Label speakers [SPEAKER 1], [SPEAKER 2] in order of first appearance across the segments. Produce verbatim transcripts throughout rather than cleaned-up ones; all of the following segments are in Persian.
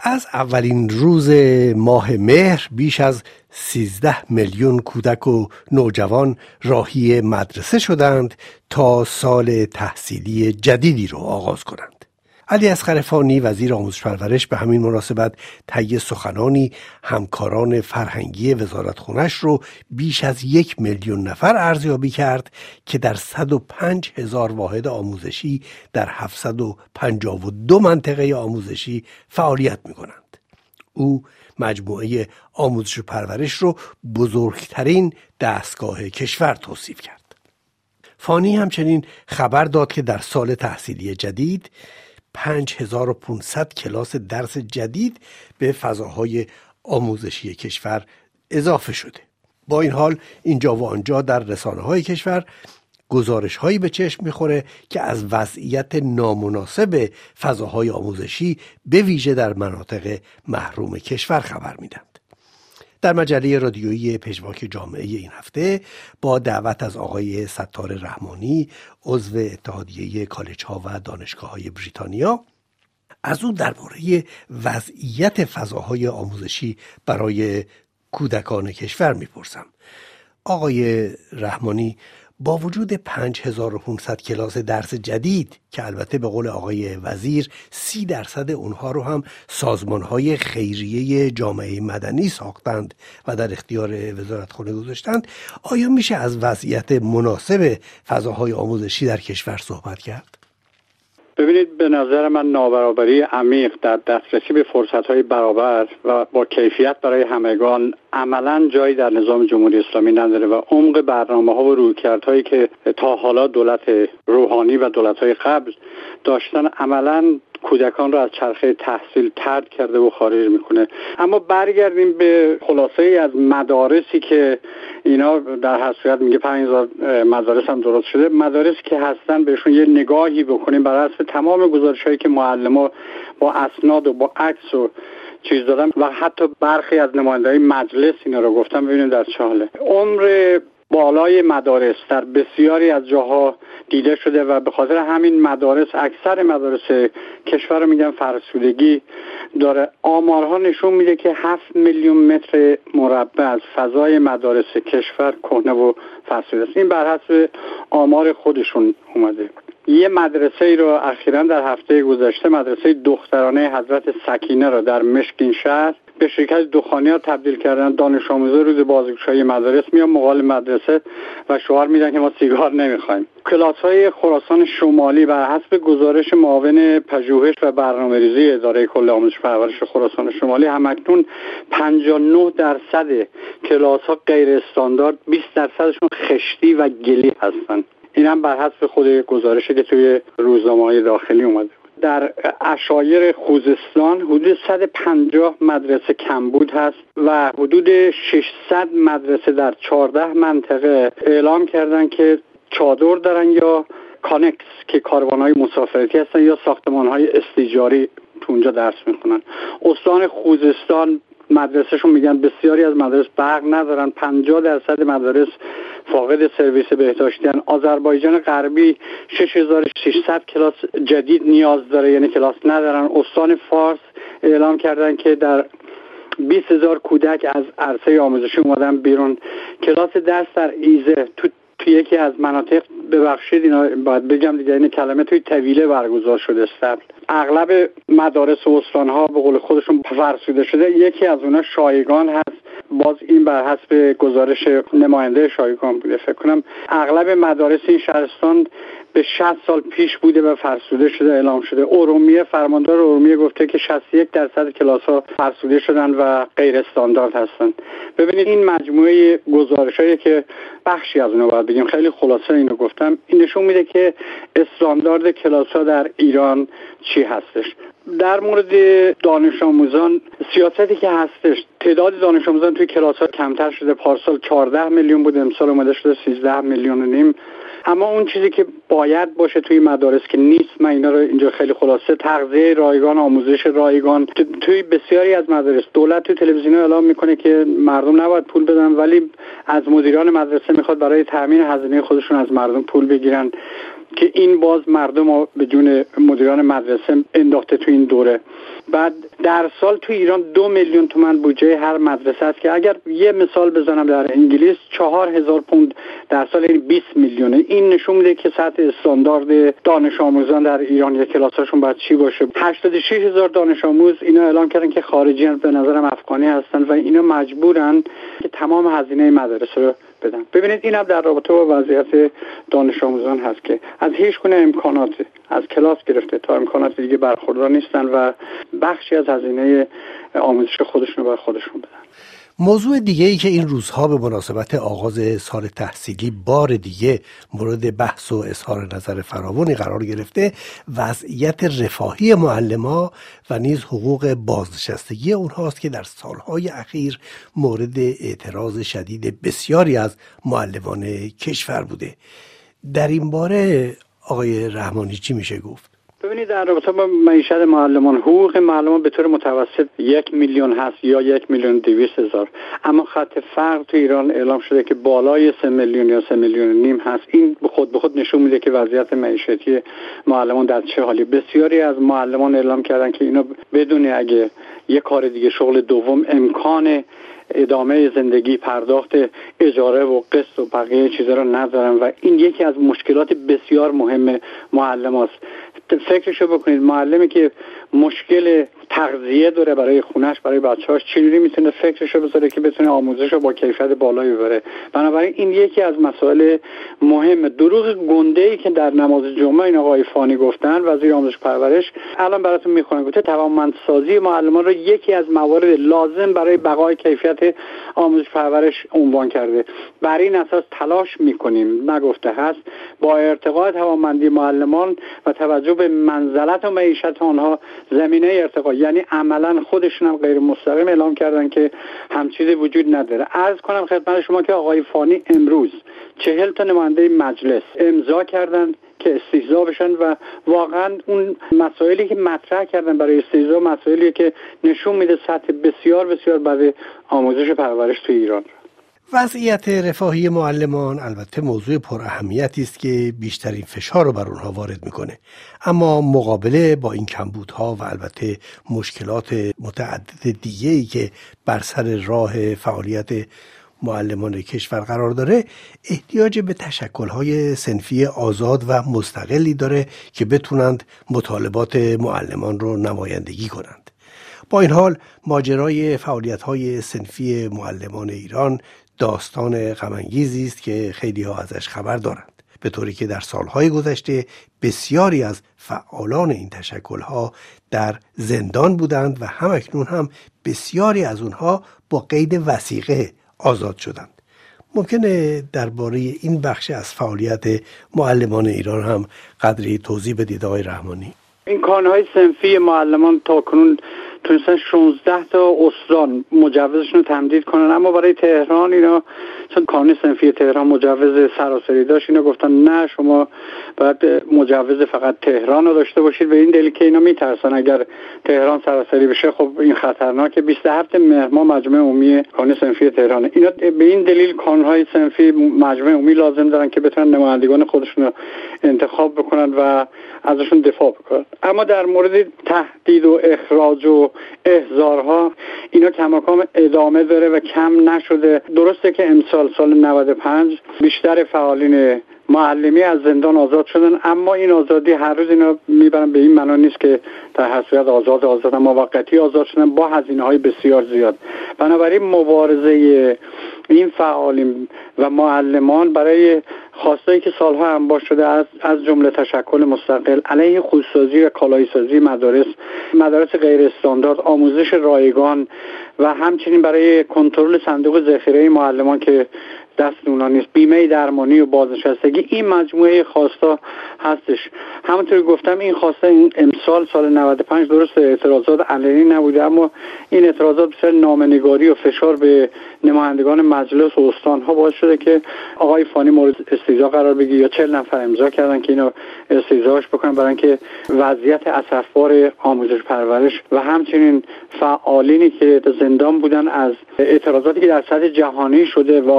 [SPEAKER 1] از اولین روز ماه مهر بیش از سیزده میلیون کودک و نوجوان راهی مدرسه شدند تا سال تحصیلی جدیدی رو آغاز کنند. علیاصغر فانی وزیر آموزش پرورش به همین مناسبت طی سخنانی همکاران فرهنگی وزارتخونه‌اش رو بیش از یک میلیون نفر ارزیابی کرد که در صد و پنج هزار واحد آموزشی در هفتصد و پنجاه و دو منطقه آموزشی فعالیت می‌کنند. او مجموعه آموزش و پرورش رو بزرگترین دستگاه کشور توصیف کرد. فانی همچنین خبر داد که در سال تحصیلی جدید پنج هزار و پانصد کلاس درس جدید به فضاهای آموزشی کشور اضافه شده. با این حال اینجا و آنجا در رسانه‌های کشور گزارش‌هایی به چشم می‌خوره که از وضعیت نامناسب فضاهای آموزشی به ویژه در مناطق محروم کشور خبر میدند. در مجله رادیویی پژواک جامعه این هفته با دعوت از آقای ستار رحمانی عضو اتحادیه کالج‌ها و دانشگاه‌های بریتانیا از او درباره وضعیت فضاهای آموزشی برای کودکان کشور میپرسم. آقای رحمانی، با وجود پنج هزار و پانصد کلاس درس جدید که البته به قول آقای وزیر سی درصد اونها رو هم سازمان‌های خیریه جامعه مدنی ساختند و در اختیار وزارتخانه گذاشتند، آیا میشه از وضعیت مناسب فضاهای آموزشی در کشور صحبت کرد؟
[SPEAKER 2] ببینید، به نظر من نابرابری عمیق در دسترسی به فرصت‌های برابر و با کیفیت برای همگان عملاً جایی در نظام جمهوری اسلامی نداره و عمق برنامه‌ها و رویکردهایی که تا حالا دولت روحانی و دولت‌های قبل داشتن عملاً کودکان را از چرخه تحصیل طرد کرده و خارج میکنه. اما برگردیم به خلاصه ای از مدارسی که اینا در هر صورت میگه پنج هزار مدارس هم درست شده، مدارسی که هستن بهشون یه نگاهی بکنیم بر اساس تمام گزارش‌هایی که معلم‌ها با اسناد و با عکس و چیز دادن و حتی برخی از نماینده‌های مجلس اینا رو گفتم، ببینیم در چه حاله. عمر بالای مدارس در بسیاری از جاها دیده شده و به خاطر همین مدارس، اکثر مدارس کشور رو میگن فرسودگی داره. آمارها نشون میده که هفت میلیون متر مربع از فضای مدارس کشور کهنه و فرسوده است. این بر حسب آمار خودشون اومده. یه مدرسه ای رو اخیراً در هفته گذشته، مدرسه دخترانه حضرت سکینه رو در مشکین شهر به شرکت دخانیات تبدیل کردن. دانش آموزا روز بازگشایی مدارس میان مقابل مدرسه و شعار میدن که ما سیگار نمیخوایم. کلاس‌های خراسان شمالی بر حسب گزارش معاون پژوهش و برنامه‌ریزی اداره کل آموزش پرورش خراسان شمالی همکنون پنجاه و نه درصد کلاس‌ها غیر استاندارد، بیست درصدشون خشتی و گلی هستن. این هم بر حسب خود گزارشی که توی روزنامه‌های داخلی اومده. در عشایر خوزستان حدود صد و پنجاه مدرسه کمبود هست و حدود ششصد مدرسه در چهارده منطقه اعلام کردن که چادر دارن یا کانکس که کاروان‌های مسافرتی هستن یا ساختمان‌های استیجاری تو اونجا درس میخونن. استان خوزستان مدرسهشون میگن بسیاری از مدارس برق ندارن، پنجاه درصد مدارس فاقد سرویس بهداشتی هستند. آذربایجان غربی شش هزار و ششصد کلاس جدید نیاز داره، یعنی کلاس ندارن. استان فارس اعلام کردن که در بیست هزار کودک از عرصه آموزشی اومدن بیرون. کلاس درس در ایزه تو توی یکی از مناطق، ببخشید اینا باید بگم دیگه، این کلمه توی طویله برگزار شده است. اغلب مدارس و استان‌ها به قول خودشون فرسوده شده. یکی از اونها شایگان هست، باز این بر حسب گزارش نماینده شایگان بوده. فکر کنم اغلب مدارس این شهرستان به شصت سال پیش بوده و فرسوده شده اعلام شده. ارومیه، فرماندار ارومیه گفته که شصت و یک درصد کلاس‌ها فرسوده شدن و غیر استاندارد هستند. ببینید این مجموعه گزارشایی که بخشی از اونها باید بگیم، خیلی خلاصه اینو گفتم، این نشون میده که استاندارد کلاس‌ها در ایران چی هستش. در مورد دانش آموزان، سیاستی که هستش، تعداد دانش آموزان توی کلاس‌ها کمتر شده. پارسال چهارده میلیون بود، امسال اومده شده سیزده میلیون و نیم. اما اون چیزی که باید باشه توی مدارس که نیست، من اینا رو اینجا خیلی خلاصه، تغذیه رایگان، آموزش رایگان. توی بسیاری از مدارس دولت توی تلویزیون اعلام میکنه که مردم نباید پول بدن، ولی از مدیران مدرسه میخواد برای تامین هزینه خودشون از مردم پول بگیرن. که این باز مردم رو به جون مدیران مدرسه انداخته تو این دوره. بعد در سال تو ایران دو میلیون تومان بودجه هر مدرسه است که اگر یه مثال بزنم در انگلیس چهار هزار پوند در سال، یعنی بیست میلیونه. این نشون میده که سطح استاندارد دانش آموزان در ایران یک کلاساشون باید چی باشه. هشتاد و شش هزار دانش آموز اینا اعلام کردن که خارجی هستن، به نظرم افغانی هستن و اینا مجبورن که تمام هزینه مدرسه رو بدن. ببینید این هم در رابطه با وضعیت دانش آموزان هست که از هیچ گونه امکانات از کلاس گرفته تا امکانات دیگه برخوردار نیستن و بخشی از هزینه آموزش خودشون رو بر خودشون بدن.
[SPEAKER 1] موضوع دیگه ای که این روزها به مناسبت آغاز سال تحصیلی بار دیگه مورد بحث و اظهار نظر فراوانی قرار گرفته، وضعیت رفاهی معلم‌ها و نیز حقوق بازنشستگی اونهاست که در سالهای اخیر مورد اعتراض شدید بسیاری از معلمان کشور بوده. در این باره آقای رحمانی چی میشه گفت؟
[SPEAKER 2] ببینید در رابطه با معیشت معلمان، حقوق معلمان به طور متوسط یک میلیون هست یا یک میلیون دویست هزار، اما خط فقر تو ایران اعلام شده که بالای سه میلیون یا سه میلیون نیم هست. این به خود به خود نشون میده که وضعیت معیشتی معلمان در چه حالی. بسیاری از معلمان اعلام کردن که اینا بدون اگه یک کار دیگه، شغل دوم، امکان ادامه زندگی، پرداخت اجاره و قسط و بقیه چیزا رو ندارن و این یکی از مشکلات بسیار مهم معلم هست. فکرشو بکنید، معلمی که مشکل تغذیه داره برای خونش، برای بچه‌هاش، چجوری میتونه فکرشو بذاره که بتونه آموزش رو با کیفیت بالایی ببره؟ بنابراین این یکی از مسائل مهم. دروغ گنده‌ای که در نماز جمعه این آقای فانی گفتن، وزیر آموزش پرورش، الان براتون میخونم، گفته توانمندسازی معلمان رو یکی از موارد لازم برای بقای کیفیت آموزش پرورش عنوان کرده. بر این اساس تلاش میکنیم، نگفته هست، با ارتقاء توانمندی معلمان و توجه به منزلت و معیشت آنها زمینه ارتقا، یعنی عملا خودشون هم غیر مستقیم اعلام کردن که همچیزی وجود نداره. عرض کنم خدمت شما که آقای فانی امروز چهل تا نماینده مجلس امضا کردن که استیضا بشن و واقعا اون مسائلی که مطرح کردن برای استیضا مسائلیه که نشون میده سطح بسیار بسیار بد آموزش پرورش تو ایران.
[SPEAKER 1] وضعیت رفاهی معلمان البته موضوع پر اهمیتی است که بیشترین فشار رو بر اونها وارد میکنه، اما مقابله با این کمبودها و البته مشکلات متعدد دیگه‌ای که بر سر راه فعالیت معلمان کشور قرار داره، احتیاج به تشکل‌های صنفی آزاد و مستقلی داره که بتونند مطالبات معلمان رو نمایندگی کنند. با این حال ماجرای فعالیت‌های صنفی معلمان ایران داستان غم‌انگیزی است که خیلی‌ها ازش خبر دارند، به طوری که در سالهای گذشته بسیاری از فعالان این تشکل‌ها در زندان بودند و همکنون هم بسیاری از اونها با قید وثیقه آزاد شدند. ممکنه درباره این بخش از فعالیت معلمان ایران هم قدری توضیح بدید آقای رحمانی؟
[SPEAKER 2] این کانون‌های صنفی معلمان تاکنون تونستن شانزده تا استان مجوزشون رو تمدید کنن، اما برای تهران اینا چون کانون صنفی تهران مجوز سراسری داشت، اینا گفتن نه، شما باید مجوز فقط تهران رو داشته باشید. به این دلیل که اینا میترسن اگر تهران سراسری بشه خب این خطرناکه. بیست و هفتم مهر ماه مجمع عمومی کانون صنفی تهران، اینا به این دلیل کانون‌های صنفی مجمع عمومی لازم دارن که بتونن نمایندگان خودشون رو انتخاب بکنن و ازشون دفاع بکنن. اما در مورد تهدید و اخراج و احضارها اینا کماکان ادامه داره و کم نشده. درسته که امسال سال نود و پنج بیشتر فعالین معلمی از زندان آزاد شدن، اما این آزادی هر روز اینا میبرن به این معنا نیست که در هر صورت آزاد آزاد موقتی آزاد شدن با هزینه‌های بسیار زیاد. بنابراین مبارزه این فعالین و معلمان برای خواستایی که سالها انباش شده از از جمله تشکل مستقل علیه خودسازی و کالایی‌سازی مدارس، مدارس غیر استاندارد، آموزش رایگان و همچنین برای کنترل صندوق ذخیره معلمان که دست اونا نیست، بیمه درمانی و بازنشستگی، این مجموعه خواستا هستش. همونطور گفتم این خواسته این امسال سال نود و پنج درست اعتراضات علنی نبوده، اما این اعتراضات بسیار نامه‌نگاری و فشار به نمایندگان مجلس و استان‌ها باعث شده که آقای فانی مورد استیضاح قرار بگیره یا چهل نفر امضا کردن که اینو استیضاحش بکنن برای اینکه وضعیت اسفبار آموزش پرورش و همچنین فعالینی که زندان بودن از اعتراضاتی که در سطح جهانی شده واقعا اینا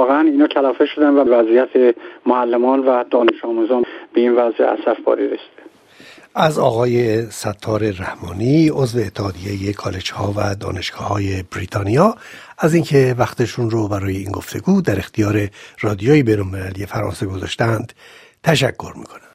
[SPEAKER 2] کلافه شدن و وضعیت معلمان و دانش آموزان به این وضع اسفباری رسیده.
[SPEAKER 1] از آقای ستار رحمانی عضو اتحادیه کالج ها و دانشگاه های بریتانیا از اینکه وقتشون رو برای این گفتگو در اختیار رادیوی بین‌المللی فرانسه گذاشتند تشکر میکنم.